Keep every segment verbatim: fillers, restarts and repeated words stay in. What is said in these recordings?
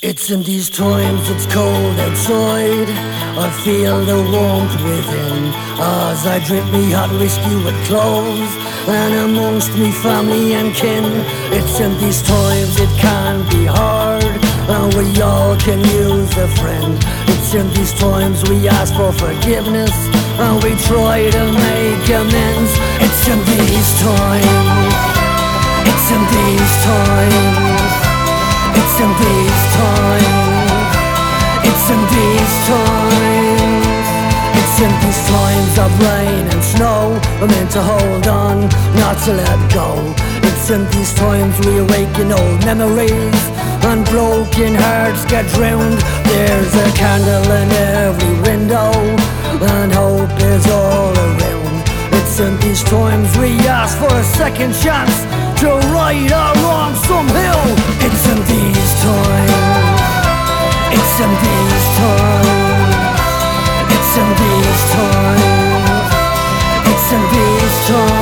It's in these times it's cold outside, I feel the warmth within, as I drink me hot whiskey with cloves, and amongst me family and kin. It's in these times it can be hard, and we all can use a friend. It's in these times we ask for forgiveness, and we try to make amends. It's in these times, it's in these times, it's in these times, it's in these times, it's in these times of rain and snow, we're meant to hold on, not to let go. It's in these times we awaken old memories, and broken hearts get drowned. There's a candle in every window, and hope is all around. It's in these times we ask for a second chance to right our wrongs somehow. It's in these times, it's in these times, it's in these times, it's in these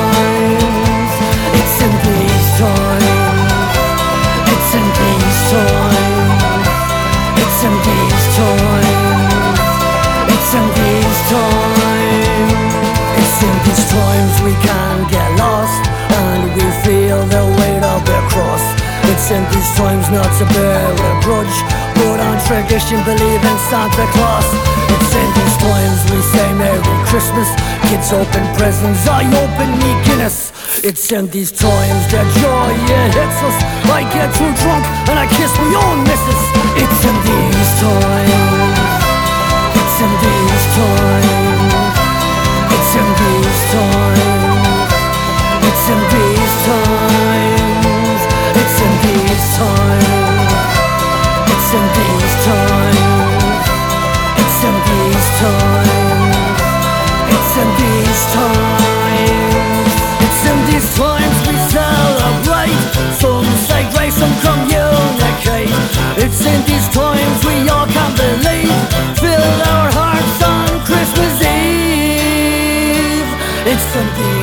times, it's in these times, it's in these times, it's in these times, it's in these times, it's in these times we can get lost, and we feel the weight of the cross. It's in these times not to bear a grudge, but on tradition believe in Santa Claus. It's in these times we say Merry Christmas, kids open presents, I open me Guinness. It's in these times that joy it hits us, I get too drunk and I kiss my own missus. It's in these times, it's in these times, it's in these times, it's in these times, it's in these times, it's in these times, it's in these times, it's in these times, it's in these times we celebrate, some say grace, some communicate. It's in these times we all can believe, fill our hearts on Christmas Eve. It's in these